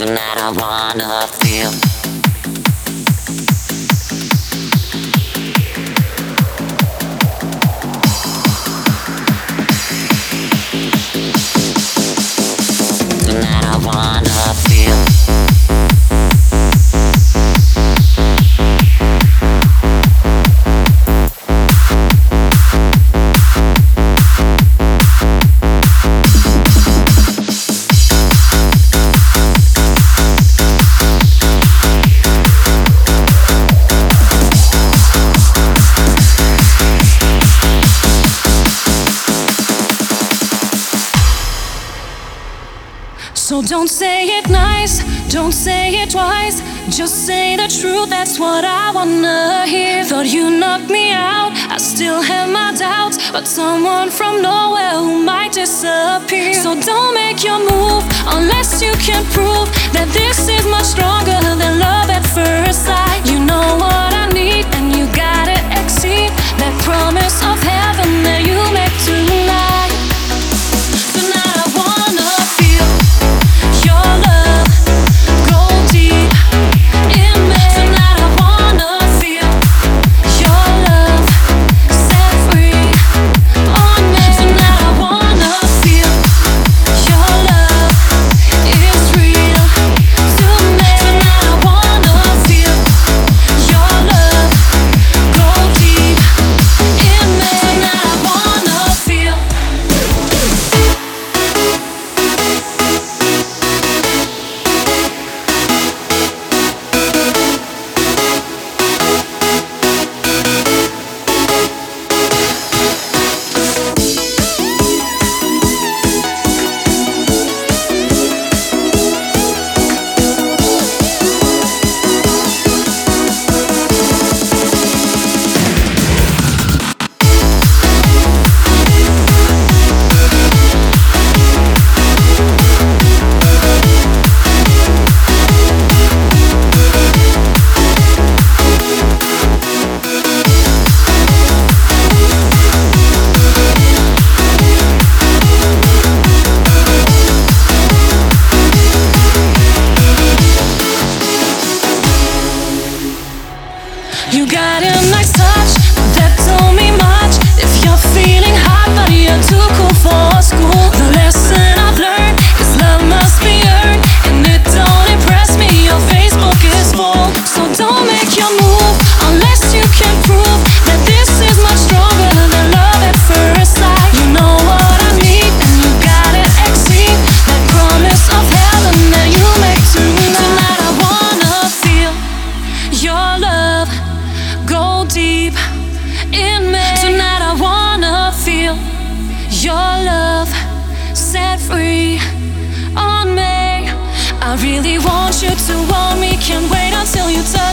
Tonight I wanna feel. Tonight I wanna feel. So don't say it nice, don't say it twice. Just say the truth, that's what I wanna hear. Thought you knocked me out, I still have my doubts, but someone from nowhere who might disappear. So don't make your move unless you can prove that this is much stronger than love at first sight. You know what I need and you gotta exceed that promise of heaven that you make tonight. Tonight I wanna feel your love go deep in me. Tonight I wanna feel your love set free on me. Tonight I wanna feel your love is real to me. Tonight I wanna feel your love go deep in me. Tonight I wanna feel. You got a nice touch, but that don't mean much if you're feeling hot, but you're too cool for school. The lesson I've learned is love must be earned, and it don't impress me, your Facebook is full. So don't make your move unless you can prove that this is much stronger than love at first sight. You know what I need and you gotta exceed that promise of heaven that you make tonight. Tonight I wanna feel your love go deep in me. Tonight I wanna feel your love set free on me. I really want you to want me, can't wait until you touch